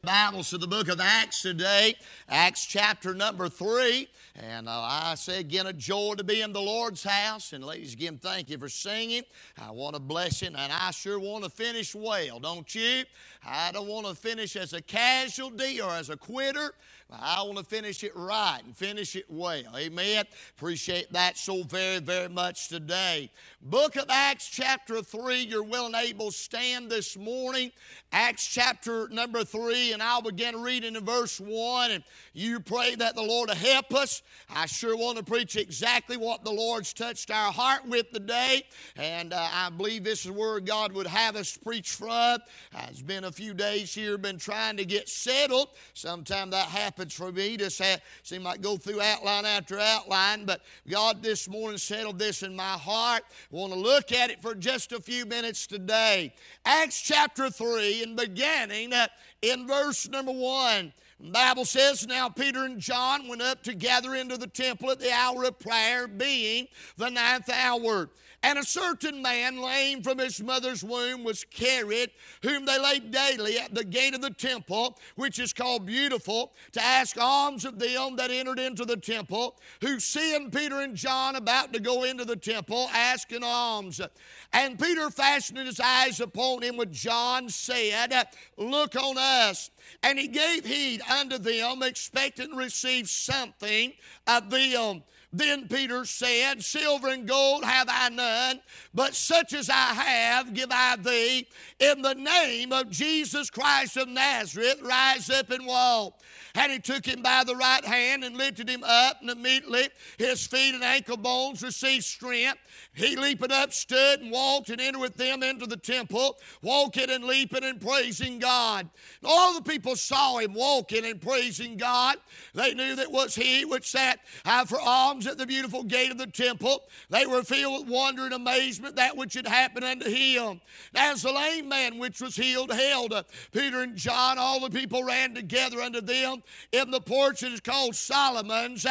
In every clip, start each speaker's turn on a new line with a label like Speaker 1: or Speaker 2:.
Speaker 1: Bibles to the book of Acts today, Acts chapter number 3. And I say again, a joy to be in the Lord's house. And ladies, again, thank you for singing. I want to bless you, and I sure want to finish well, don't you? I don't want to finish as a casualty or as a quitter. I want to finish it right and finish it well. Amen. Appreciate that so very, very much today. Book of Acts chapter 3. You're well and able to stand this morning. Acts chapter number 3, and I'll begin reading in verse 1. And you pray that the Lord will help us. I sure want to preach exactly what the Lord's touched our heart with today. And I believe this is where God would have us preach from. It's been a few days here, been trying to get settled. Sometimes that happens for me. Just seem like go through outline after outline. But God this morning settled this in my heart. I want to look at it for just a few minutes today. Acts chapter 3, and beginning in verse number 1. The Bible says, "Now Peter and John went up together into the temple at the hour of prayer, being the 9th hour. And a certain man, lame from his mother's womb, was carried, whom they laid daily at the gate of the temple, which is called Beautiful, to ask alms of them that entered into the temple, who seeing Peter and John about to go into the temple, asking alms. And Peter, fastening his eyes upon him with John, said, Look on us. And he gave heed unto them, expecting to receive something of them. Then Peter said, Silver and gold have I none, but such as I have give I thee. In the name of Jesus Christ of Nazareth, rise up and walk. And he took him by the right hand and lifted him up, and immediately his feet and ankle bones received strength. He leaping up stood and walked and entered with them into the temple, walking and leaping and praising God. And all the people saw him walking and praising God. They knew that it was he which sat for alms at the beautiful gate of the temple. They were filled with wonder and amazement that which had happened unto him. As the lame man which was healed held Peter and John, all the people ran together unto them in the porch that is called Solomon's,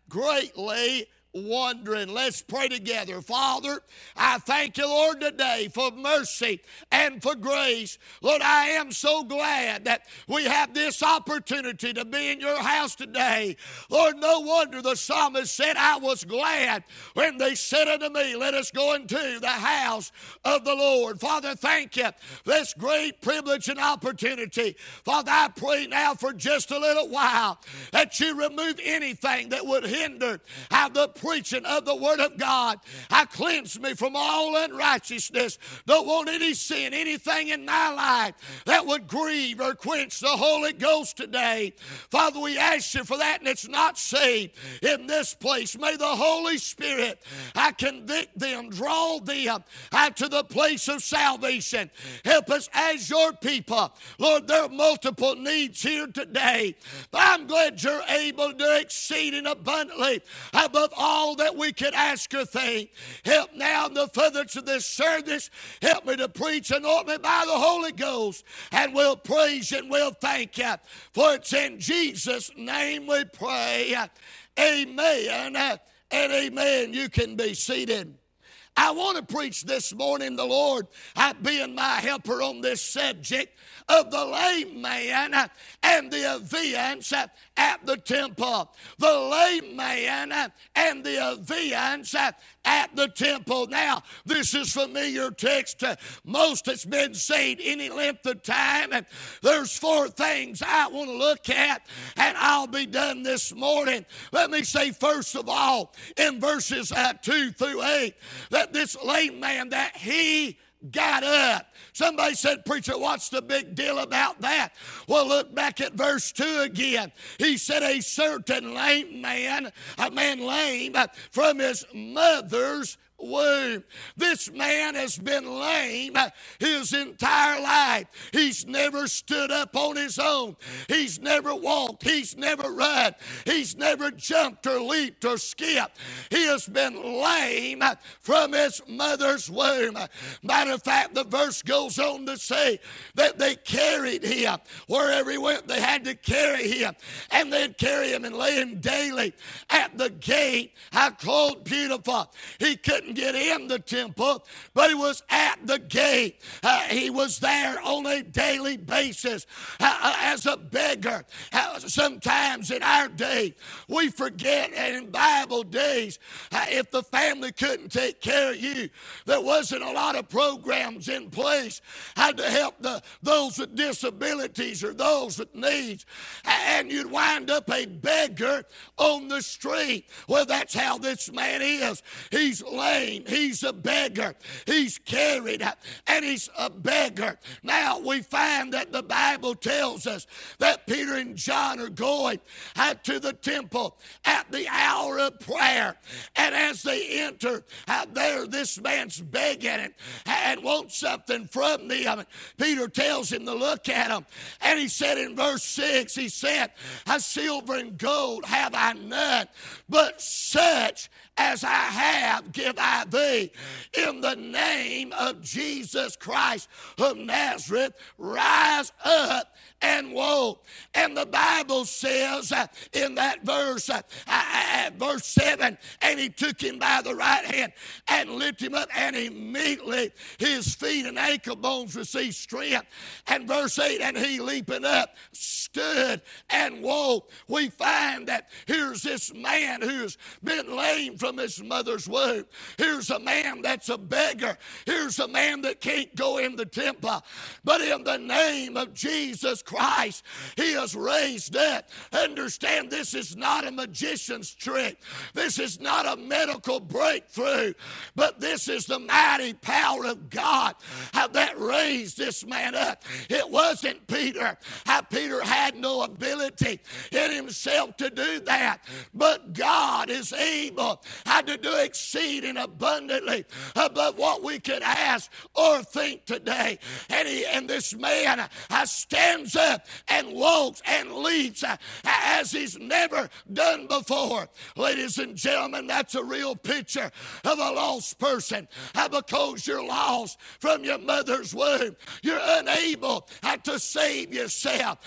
Speaker 1: greatly wondering. Let's pray together. Father, I thank you, Lord, today for mercy and for grace. Lord, I am so glad that we have this opportunity to be in your house today. Lord, no wonder the psalmist said, I was glad when they said unto me, let us go into the house of the Lord. Father, thank you for this great privilege and opportunity. Father, I pray now for just a little while that you remove anything that would hinder the preaching of the Word of God. I cleanse me from all unrighteousness. Don't want any sin, anything in my life that would grieve or quench the Holy Ghost today. Father, we ask you for that, and it's not saved in this place. May the Holy Spirit convict them, draw them to the place of salvation. Help us as your people. Lord, there are multiple needs here today, but I'm glad you're able to do exceeding abundantly above all that we could ask or think. Help now in the furtherance of this service. Help me to preach, anoint me by the Holy Ghost, and we'll praise you and we'll thank you. For it's in Jesus' name we pray. Amen and amen. You can be seated. I want to preach this morning, the Lord being my helper on this subject of the lame man and the events at the temple. The lame man and the events at the temple. Now, this is familiar text to most that's been said any length of time. And there's 4 things I want to look at, and I'll be done this morning. Let me say, first of all, in verses 2 through 8, that this lame man, that he got up. Somebody said, preacher, what's the big deal about that? Well, look back at verse 2 again. He said, a certain lame man, a man lame from his mother's womb. This man has been lame his entire life. He's never stood up on his own. He's never walked. He's never run. He's never jumped or leaped or skipped. He has been lame from his mother's womb. Matter of fact, the verse goes on to say that they carried him. Wherever he went, they had to carry him. And they'd carry him and lay him daily at the gate called Beautiful. He couldn't couldn't get in the temple, but he was at the gate. He was there on a daily basis as a beggar. Sometimes in our day, we forget, and in Bible days, if the family couldn't take care of you, there wasn't a lot of programs in place to help those with disabilities or those with needs. And you'd wind up a beggar on the street. Well, that's how this man is. He's lame. He's a beggar. He's carried, and he's a beggar. Now, we find that the Bible tells us that Peter and John are going to the temple at the hour of prayer. And as they enter there, this man's begging and wants something from them. Peter tells him to look at him. And he said in verse 6, he said, silver and gold have I none, but such as I have give I thee. In the name of Jesus Christ of Nazareth, rise up and walk. And the Bible says in that verse, verse 7, and he took him by the right hand and lifted him up, and immediately his feet and ankle bones received strength. And verse 8, and he leaping up stood and walked. We find that here's this man who's been lame from his mother's womb. Here's a man that's a beggar. Here's a man that can't go in the temple. But in the name of Jesus Christ, he is raised up. Understand, this is not a magician's trick. This is not a medical breakthrough. But this is the mighty power of God that raised this man up. It wasn't Peter. Peter had no ability in himself to do that. But God is able to do exceeding abundantly above what we could ask or think today. And this man stands up and walks and leaps as he's never done before. Ladies and gentlemen, that's a real picture of a lost person. Because you're lost from your mother's womb, you're unable to save yourself,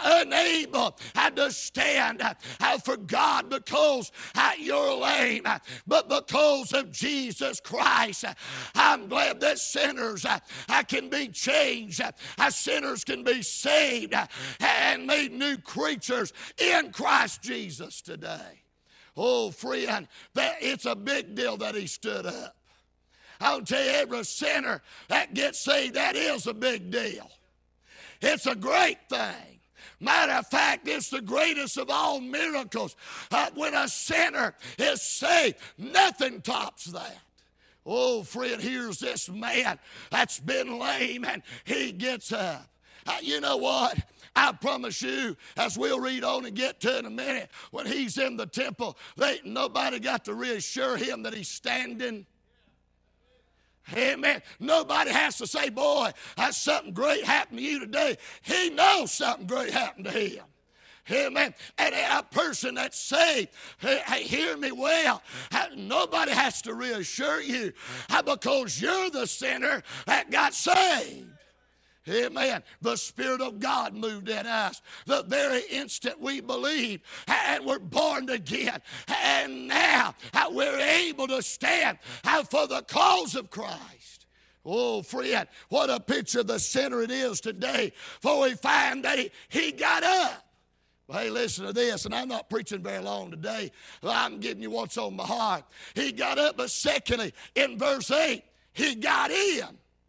Speaker 1: unable to stand for God because you're lame. But because of Jesus Christ, I'm glad that sinners can be changed. Sinners can be saved and made new creatures in Christ Jesus today. Oh, friend, it's a big deal that he stood up. I'll tell you, every sinner that gets saved, that is a big deal. It's a great thing. Matter of fact, it's the greatest of all miracles. When a sinner is saved, nothing tops that. Oh, friend, here's this man that's been lame, and he gets up. You know what? I promise you, as we'll read on and get to in a minute, when he's in the temple, nobody got to reassure him that he's standing. Amen. Nobody has to say, boy, that's something great happened to you today. He knows something great happened to him. Amen. And a person that's saved, hey, hear me well, nobody has to reassure you because you're the sinner that got saved. Amen. The Spirit of God moved in us the very instant we believed and were born again. And now we're able to stand for the cause of Christ. Oh, friend, what a picture of the sinner it is today. For we find that he got up. Hey, listen to this, and I'm not preaching very long today. I'm giving you what's on my heart. He got up, but secondly, in verse 8, he got in.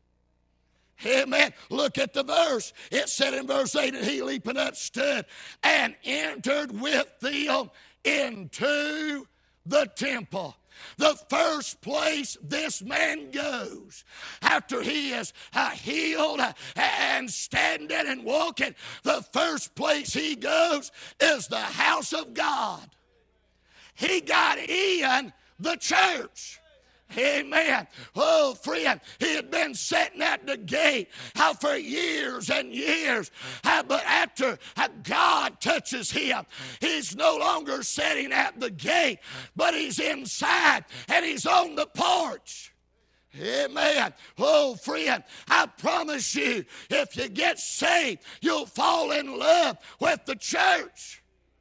Speaker 1: Amen. Look at the verse. It said in verse 8, and he leaping up stood and entered with them into the temple. The first place this man goes after he is healed and standing and walking, the first place he goes is the house of God. He got in the church. Amen. Oh, friend, he had been sitting at the gate for years and years. But after God touches him, he's no longer sitting at the gate, but he's inside and he's on the porch. Amen. Oh, friend, I promise you, if you get saved, you'll fall in love with the church.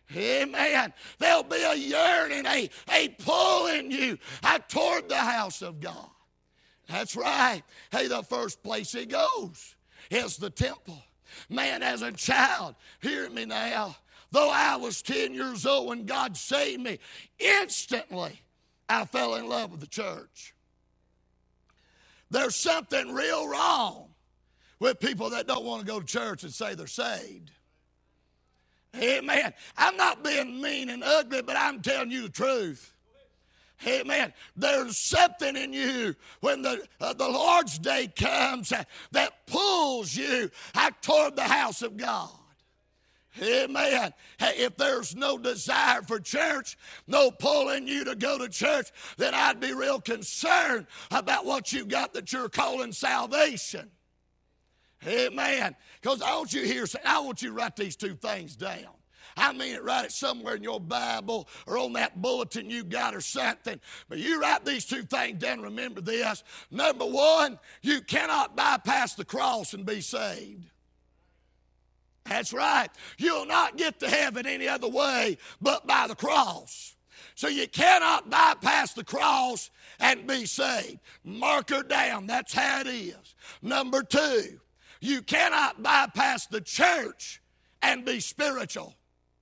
Speaker 1: Amen. There'll be a yearning, a pulling you toward the house of God. That's right. Hey, the first place he goes is the temple. Man, as a child, hear me now, though I was 10 years old when God saved me, instantly I fell in love with the church. There's something real wrong with people that don't want to go to church and say they're saved. Amen. I'm not being mean and ugly, but I'm telling you the truth. Amen. There's something in you when the Lord's day comes that pulls you toward the house of God. Amen. Hey, if there's no desire for church, no pulling you to go to church, then I'd be real concerned about what you got that you're calling salvation. Amen. Because I want you to write these two things down. I mean it, write it somewhere in your Bible or on that bulletin you got or something. But you write these two things down, remember this. Number one, you cannot bypass the cross and be saved. That's right. You'll not get to heaven any other way but by the cross. So you cannot bypass the cross and be saved. Mark her down. That's how it is. Number two, you cannot bypass the church and be spiritual.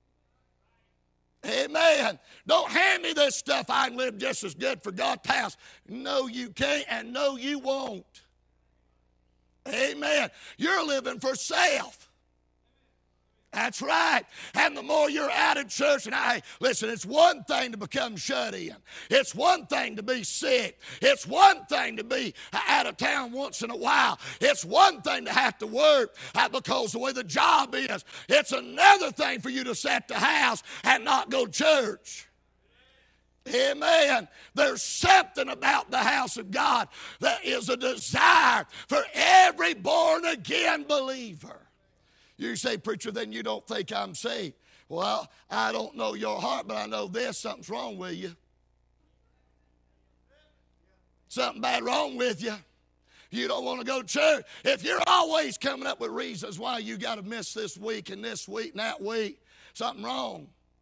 Speaker 1: Amen. Don't hand me this stuff. I can live just as good for God's house. No, you can't, and no, you won't. Amen. You're living for self. That's right. And the more you're out of church, and listen, it's one thing to become shut in. It's one thing to be sick. It's one thing to be out of town once in a while. It's one thing to have to work because the way the job is. It's another thing for you to sit at the house and not go to church. Amen. There's something about the house of God that is a desire for every born-again believer. You say, preacher, then you don't think I'm saved. Well, I don't know your heart, but I know this, something's wrong with you. Something bad wrong with you. You don't want to go to church. If you're always coming up with reasons why you got to miss this week and that week, something wrong.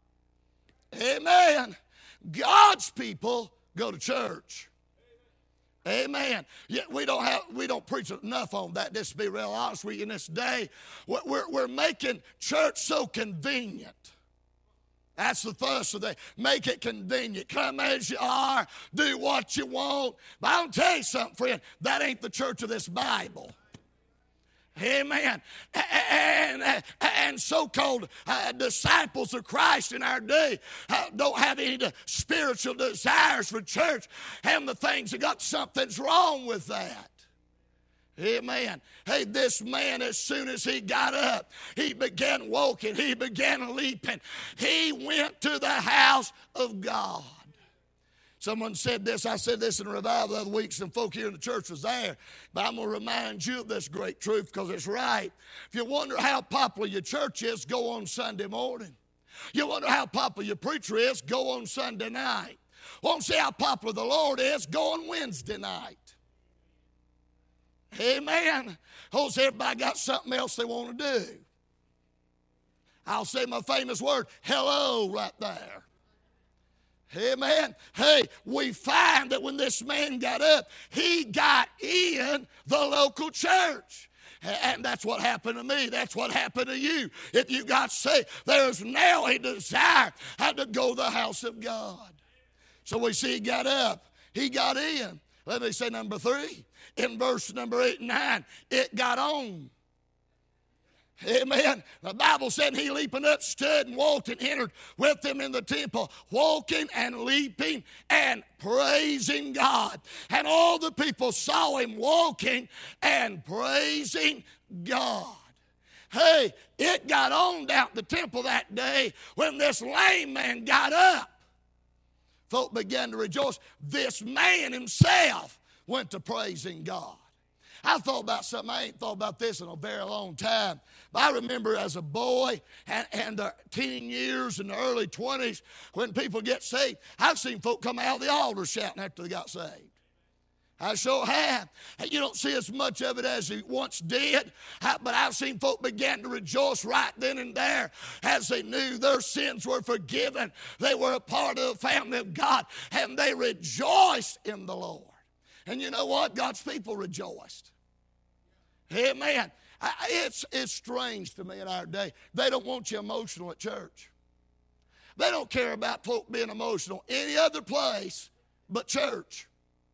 Speaker 1: Amen. God's people go to church. Amen. Yet we don't preach enough on that. Just to be real honest with you in this day, we're making church so convenient. That's the fuss of the make it convenient. Come as you are, do what you want. But I'll tell you something, friend, that ain't the church of this Bible. Amen. And so-called disciples of Christ in our day don't have any spiritual desires for church. And the things that got something's wrong with that. Amen. Hey, this man, as soon as he got up, he began walking. He began leaping. He went to the house of God. Someone said this. I said this in a revival the other week. Some folk here in the church was there. But I'm going to remind you of this great truth because it's right. If you wonder how popular your church is, go on Sunday morning. You wonder how popular your preacher is, go on Sunday night. Want to see how popular the Lord is, go on Wednesday night. Amen. Oh, so everybody got something else they want to do. I'll say my famous word, hello, right there. Amen. Hey, we find that when this man got up, he got in the local church. And that's what happened to me. That's what happened to you. If you got saved, there's now a desire to go to the house of God. So we see he got up. He got in. Let me say number 3. In verse number 8 and 9, it got on. Amen. The Bible said he leaping up stood and walked and entered with them in the temple, walking and leaping and praising God. And all the people saw him walking and praising God. Hey, it got on down at the temple that day when this lame man got up. Folk began to rejoice. This man himself went to praising God. I thought about something. I ain't thought about this in a very long time. But I remember as a boy and the teen years and the early 20s when people get saved, I've seen folk come out of the altar shouting after they got saved. I sure have. You don't see as much of it as he once did, but I've seen folk begin to rejoice right then and there as they knew their sins were forgiven. They were a part of the family of God, and they rejoiced in the Lord. And you know what? God's people rejoiced. Amen. It's strange to me in our day. They don't want you emotional at church. They don't care about folk being emotional any other place but church.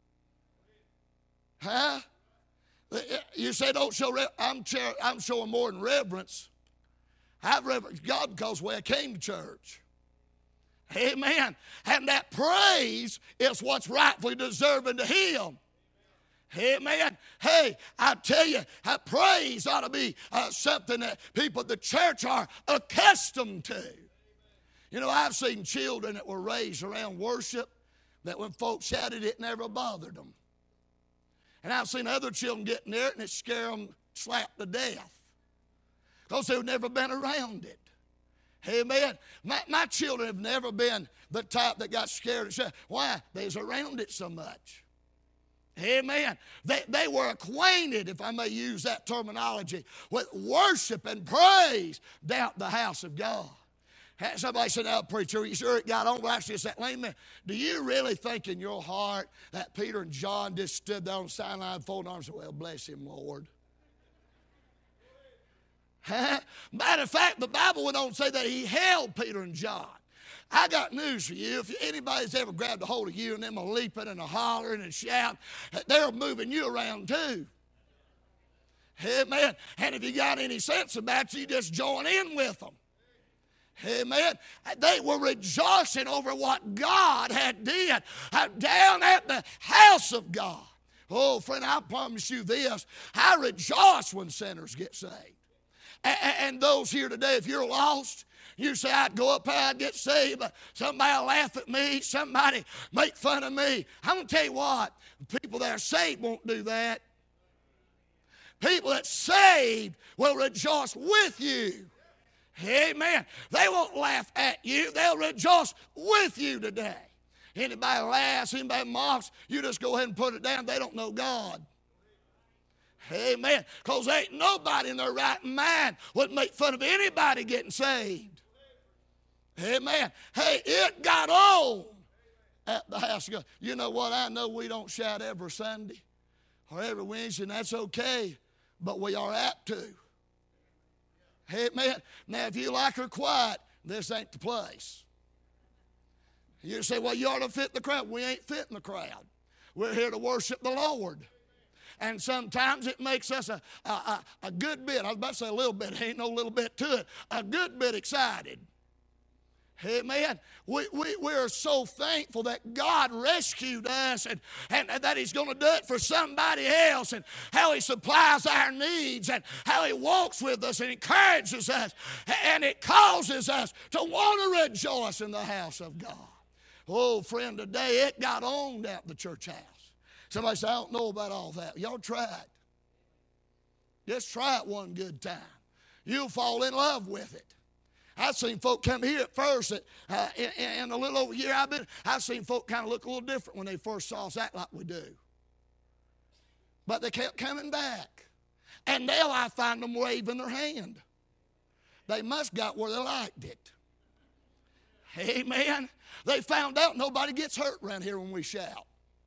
Speaker 1: Huh? You say don't show I'm showing more than reverence. I've reverenced God because the way I came to church. Amen. And that praise is what's rightfully deserving to Him. Amen. Hey, I tell you, praise ought to be something that people at the church are accustomed to. You know, I've seen children that were raised around worship that when folks shouted, it never bothered them. And I've seen other children get near it and it scared them slap to death because they've never been around it. Amen. My children have never been the type that got scared and said, why? They was around it so much. Amen. They were acquainted, if I may use that terminology, with worship and praise down the house of God. Somebody said, now, preacher, are you sure it got on? Well, actually, it's that lame man. Do you really think in your heart that Peter and John just stood there on the sideline, folding arms, and said, well, bless him, Lord? Matter of fact, the Bible went on to say that he held Peter and John. I got news for you. If anybody's ever grabbed a hold of you and them a leaping and a hollering and shouting, they're moving you around too. Amen. And if you got any sense about you just join in with them. Amen. They were rejoicing over what God had did down at the house of God. Oh, friend, I promise you this. I rejoice when sinners get saved. And those here today, if you're lost, you say, I'd go up there, I'd get saved, but somebody will laugh at me, somebody make fun of me. I'm going to tell you what, people that are saved won't do that. People that saved will rejoice with you. Amen. They won't laugh at you. They'll rejoice with you today. Anybody laughs, anybody mocks, you just go ahead and put it down. They don't know God. Amen. Because ain't nobody in their right mind would make fun of anybody getting saved. Amen. Hey, it got on at the house of God. You know what? I know we don't shout every Sunday or every Wednesday, and that's okay, but we are apt to. Amen. Now, if you like her quiet, this ain't the place. You say, well, you ought to fit the crowd. We ain't fitting the crowd. We're here to worship the Lord. And sometimes it makes us a good bit, I was about to say a little bit, ain't no little bit to it, a good bit excited. Amen. We are so thankful that God rescued us and that He's going to do it for somebody else, and how He supplies our needs and how He walks with us and encourages us, and it causes us to want to rejoice in the house of God. Oh, friend, today it got on down at the church house. Somebody said, I don't know about all that. Y'all try it. Just try it one good time. You'll fall in love with it. I've seen folk come here at first that in a little over a year I've seen folk kind of look a little different when they first saw us act like we do. But they kept coming back. And now I find them waving their hand. They must got where they liked it. Amen. They found out nobody gets hurt around here when we shout.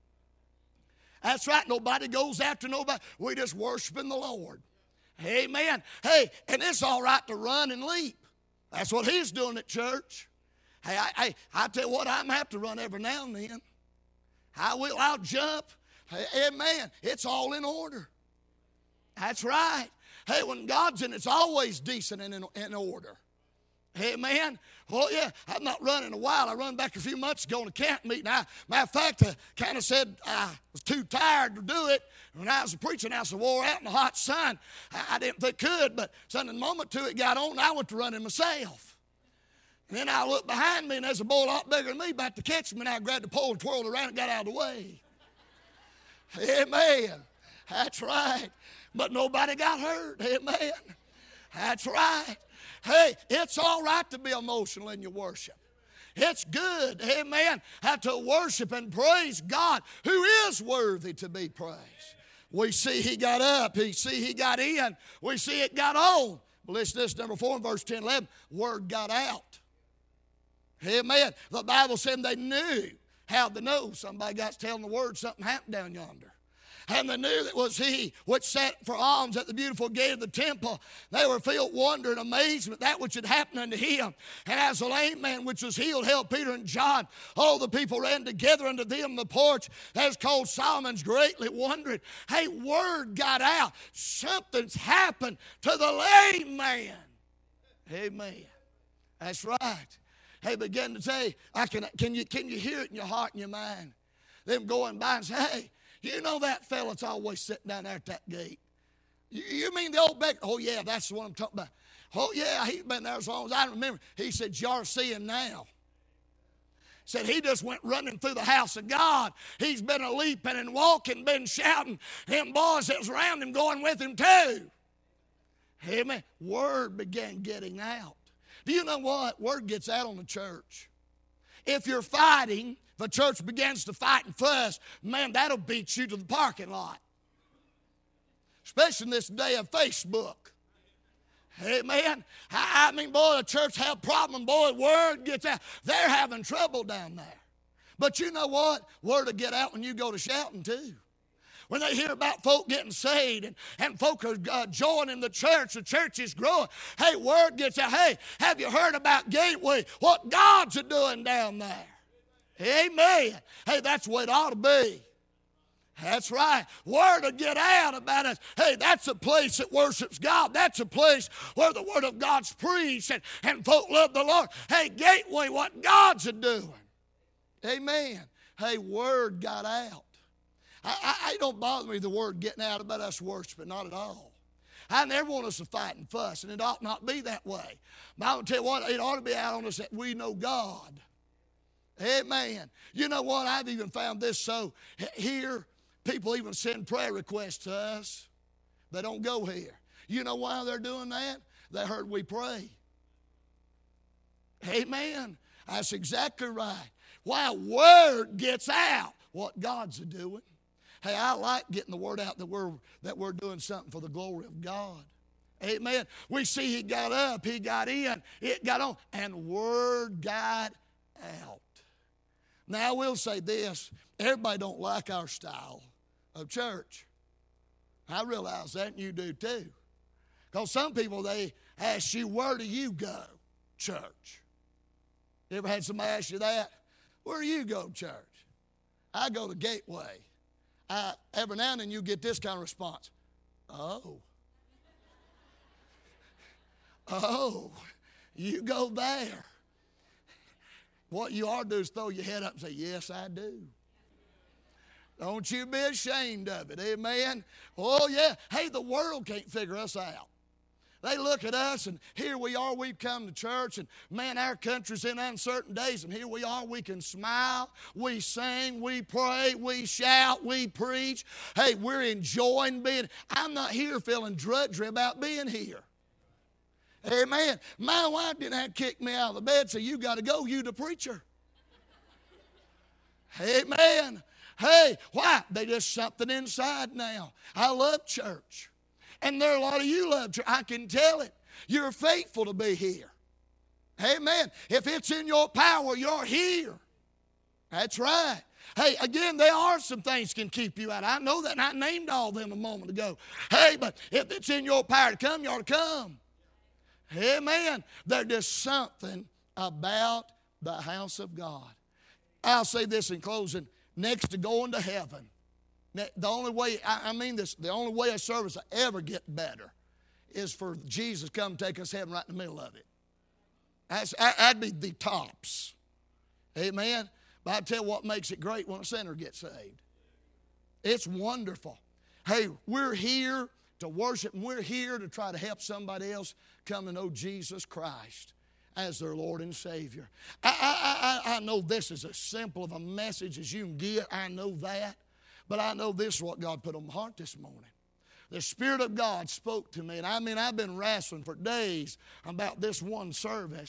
Speaker 1: That's right. Nobody goes after nobody. We just worshiping the Lord. Amen. Hey, and it's all right to run and leap. That's what He's doing at church. Hey, I tell you what, I'm going to have to run every now and then. I'll jump. Hey, amen. It's all in order. That's right. Hey, when God's in, it's always decent and in order. Amen. Well, yeah, I've not run in a while. I run back a few months ago on a camp meeting. Matter of fact, I kind of said I was too tired to do it. When I was preaching, I was wore out in the hot sun. I didn't think I could, but the moment to it got on, I went to running myself. And then I looked behind me, and there's a boy a lot bigger than me about to catch me, and I grabbed the pole and twirled around and got out of the way. Amen. That's right. But nobody got hurt. Amen. That's right. Hey, it's all right to be emotional in your worship. It's good, amen, how to worship and praise God who is worthy to be praised. We see he got up. We see he got in. We see it got on. But listen to this, number 4 in verse 10, 11. Word got out. Amen. The Bible said they knew how to know. Somebody got telling the word something happened down yonder. And they knew that it was he which sat for alms at the beautiful gate of the temple. They were filled with wonder and amazement that which had happened unto him. And as the lame man which was healed held Peter and John, all the people ran together unto them the porch that is called Solomon's, greatly wondering. Hey, word got out. Something's happened to the lame man. Amen. That's right. Hey, begin to say, can you hear it in your heart and your mind? Them going by and say, hey, you know that fella that's always sitting down there at that gate? You mean the old beggar? Oh, yeah, that's the one I'm talking about. Oh, yeah, he's been there as long as I remember. He said, you're seeing now. Said he just went running through the house of God. He's been a leaping and walking, been shouting. Them boys that was around him going with him too. Amen. Word began getting out. Do you know what? Word gets out on the church. If you're fighting, the church begins to fight and fuss, man, that'll beat you to the parking lot. Especially in this day of Facebook. Amen. I mean, boy, the church have a problem. Boy, word gets out. They're having trouble down there. But you know what? Word will get out when you go to shouting too. When they hear about folk getting saved and folk are joining the church is growing. Hey, word gets out. Hey, have you heard about Gateway? What God's doing down there? Amen. Hey, that's what it ought to be. That's right. Word will get out about us. Hey, that's a place that worships God. That's a place where the Word of God's preached and folk love the Lord. Hey, Gateway, what God's doing. Amen. Hey, word got out. I don't bother me the word getting out about us worshiping, not at all. I never want us to fight and fuss, and it ought not be that way. But I will tell you what, it ought to be out on us that we know God. Amen. You know what? I've even found this so here, people even send prayer requests to us. They don't go here. You know why they're doing that? They heard we pray. Amen. That's exactly right. Why word gets out what God's doing. Hey, I like getting the word out that we're doing something for the glory of God. Amen. We see he got up, he got in, it got on, and word got out. Now, I will say this. Everybody don't like our style of church. I realize that, and you do too. Because some people, they ask you, where do you go, church? You ever had somebody ask you that? Where do you go, church? I go to Gateway. Every now and then you get this kind of response. Oh. Oh, you go there. What you ought to do is throw your head up and say, yes, I do. Don't you be ashamed of it, amen? Oh, yeah. Hey, the world can't figure us out. They look at us, and here we are, we've come to church, and man, our country's in uncertain days, and here we are, we can smile, we sing, we pray, we shout, we preach. Hey, we're enjoying being, I'm not here feeling drudgery about being here. Amen. My wife didn't have to kick me out of the bed, so you got to go, you the preacher. Amen. Hey, why? They just something inside now. I love church. And there are a lot of you love church. I can tell it. You're faithful to be here. Amen. If it's in your power, you're here. That's right. Hey, again, there are some things can keep you out. I know that, and I named all of them a moment ago. Hey, but if it's in your power to come, you ought to come. Amen. There's just something about the house of God. I'll say this in closing. Next to going to heaven, the only way, the only way a service will ever get better is for Jesus to come take us to heaven right in the middle of it. That'd be the tops. Amen. But I tell you what makes it great when a sinner gets saved. It's wonderful. Hey, we're here to worship, and we're here to try to help somebody else come to know Jesus Christ as their Lord and Savior. I know this is as simple of a message as you can get. I know that. But I know this is what God put on my heart this morning. The Spirit of God spoke to me. And I've been wrestling for days about this one service.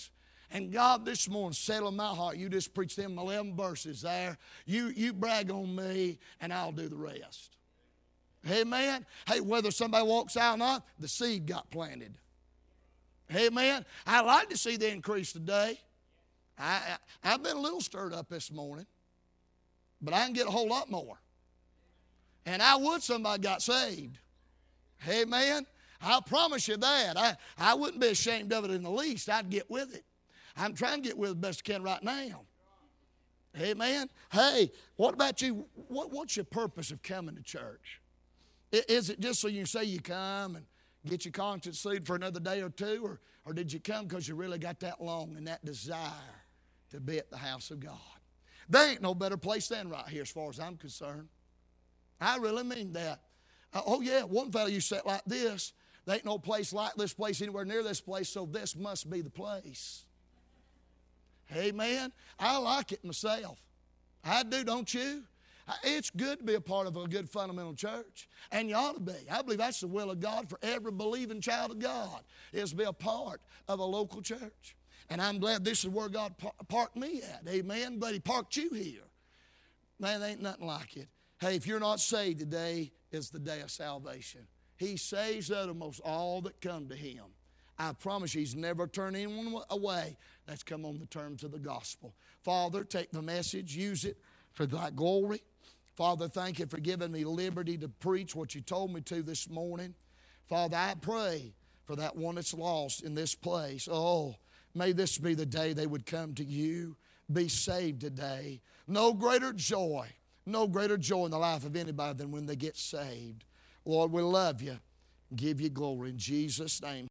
Speaker 1: And God, this morning, settle in my heart. You just preach them 11 verses there. You brag on me, and I'll do the rest. Amen. Hey, whether somebody walks out or not, the seed got planted. Amen. I'd like to see the increase today. I've been a little stirred up this morning, but I can get a whole lot more. And I would somebody got saved. Amen. I'll promise you that. I wouldn't be ashamed of it in the least. I'd get with it. I'm trying to get with it the best I can right now. Amen. Hey, what about you? What's your purpose of coming to church? Is it just so you say you come and get your conscience soothed for another day or two? Or did you come because you really got that long and that desire to be at the house of God? There ain't no better place than right here as far as I'm concerned. I really mean that. Oh yeah, one fellow you said like this, there ain't no place like this place anywhere near this place, so this must be the place. Amen. I like it myself. I do, don't you? It's good to be a part of a good fundamental church, and you ought to be. I believe that's the will of God for every believing child of God, is to be a part of a local church. And I'm glad this is where God parked me at, amen, but He parked you here. Man, there ain't nothing like it. Hey, if you're not saved, today is the day of salvation. He saves the uttermost all that come to Him. I promise you, He's never turned anyone away that's come on the terms of the gospel. Father, take the message, use it for Thy glory. Father, thank You for giving me liberty to preach what You told me to this morning. Father, I pray for that one that's lost in this place. Oh, may this be the day they would come to You, be saved today. No greater joy in the life of anybody than when they get saved. Lord, we love You. Give You glory in Jesus' name.